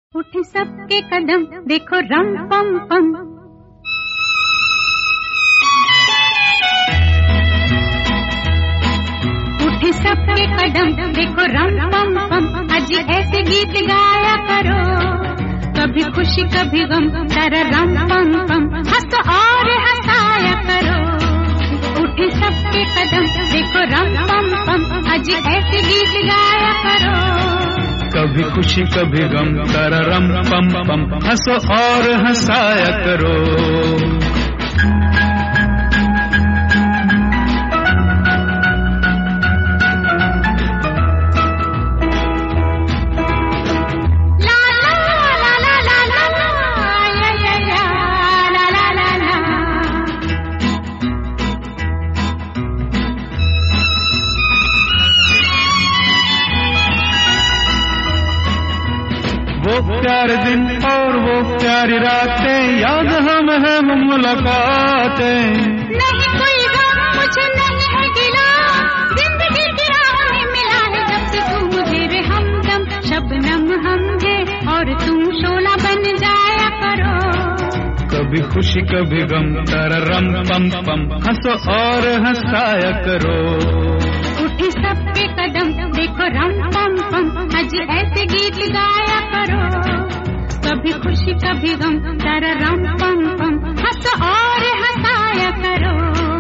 उठे सबके कदम देखो रम पम पम, उठे सबके कदम देखो रम पम पम। आज ऐसे गीत गाया करो, कभी खुशी कभी गम, तारा रम पम पम। हंस और हंसाया करो, उठे सबके कदम देखो रम पम पम। आज ऐसे गीत गाया करो, कभी खुशी कभी गम, तारा रम पम पम। हंसो और हंसाया करो। वो प्यारे दिन और वो प्यारी रातें, याद हम है मुलाकातें। नहीं कोई गम मुझे नहीं है गिला, जिंदगी की राह में मिला है जब से तू मुझे रे हमदम। शबनम हम है और तुम शोला बन जाया करो, कभी खुशी कभी गम, तारा रम पम पम। हंसो और हंसाया करो, उठे सबके कदम देखो रम पम पम। आज ऐसे गीत गाया करो, कभी खुशी कभी गम, तारा रम पम पम। हंसो और हंसाया करो।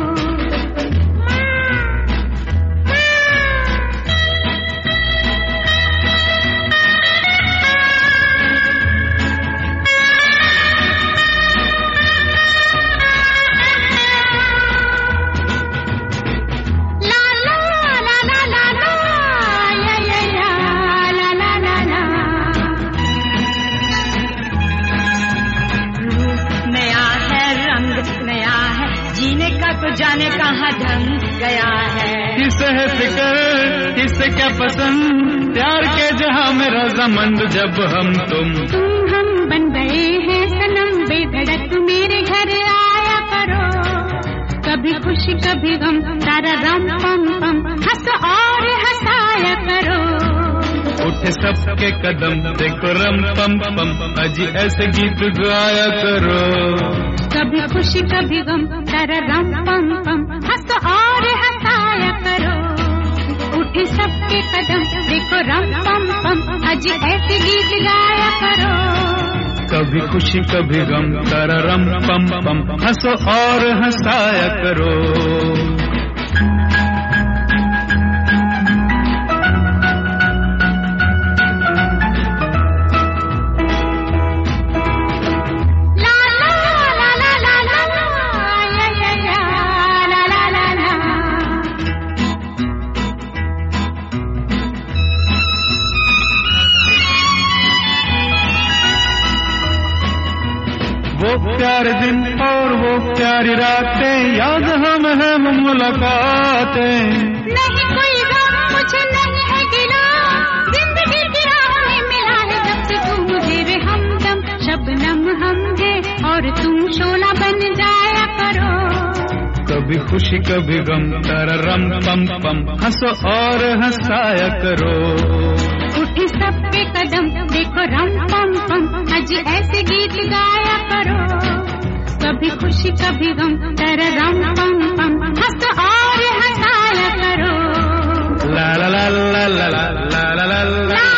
तो जाने कहाँ ढंग गया है। किसे है फिक्र किसे क्या पसंद, प्यार के जहाँ में रज़ामंद। जब हम तुम हम बन गए हैं सनम, बेधड़क मेरे घर आया करो, कभी खुशी कभी गम, तारा रम पम पम। हंस और हंसाया करो, उठे सबके कदम देखो रम पम पम। आज ऐसे गीत गाया करो, कभी खुशी कभी गम, तारा रम पम पम। हंस और हंसाया करो, उठे सबके कदम देखो रम पम पम। आज ऐसे गीत गाया करो, कभी खुशी कभी गम, तारा रम पम पम। हंसो और हंसाया करो। वो प्यारे दिन और वो प्यारी रातें, याद हम है मुलाकातें। नहीं कोई गम मुझे नहीं है गिला, जिंदगी की राह में मिला है जब से तू मुझे रे हमदम। शबनम हम है और तुम शोला बन जाया करो, कभी खुशी कभी गम, तारा रम पम पम। हंसो और हंसाया करो, उठे सबके कदम देखो रम पम पम। आज ऐसे गीत गाया करो, कभी खुशी कभी गम, तारा रम पम पम। हंस और हंसाया करो। ला ला ला ला ला ला ला ला ला।